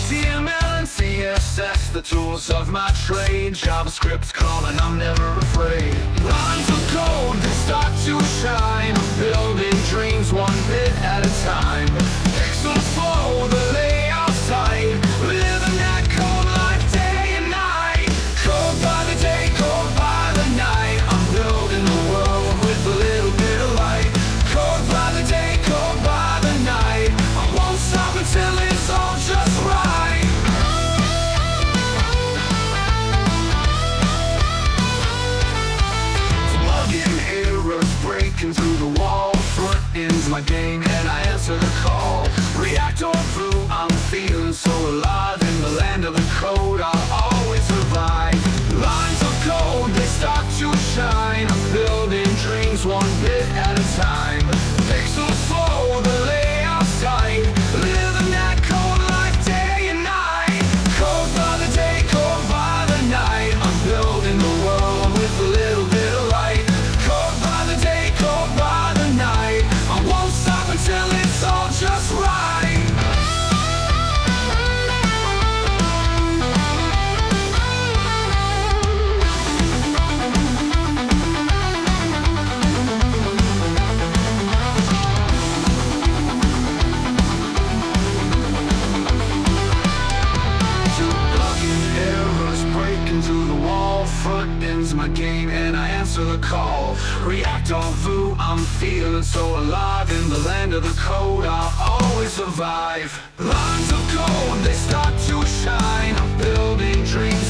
HTML and CSS, the tools of my trade. JavaScript's calling, I'm never afraid. Lines of code that start to shine. I'm building dreams one bit at a time. Pixels flow, the layout site. Living that code life day and night. Code by the day, code by the night. I'm building the world with a little bit of light. Code by the day, code by the night. I won't stop until it's all just right. Plug-in errors breaking through the wall. Front end's my game and I answer the call. React or Vue, I'm feeling so alive. In the land of the code, I'll always survive. Lines of code, they start to shine. I'm building dreams one bit at a time. Pixels flow, the layout tight. Living that code life day and night. Code by the day, code by the night. I'm building the world with a little bit of light. Code by the day, code by the night. I won't stop until it's all just right. Front end's my game and I answer the call. React or Vue, I'm feeling so alive. In the land of the code, I'll always survive. Lines of code, they start to shine. I'm building dreams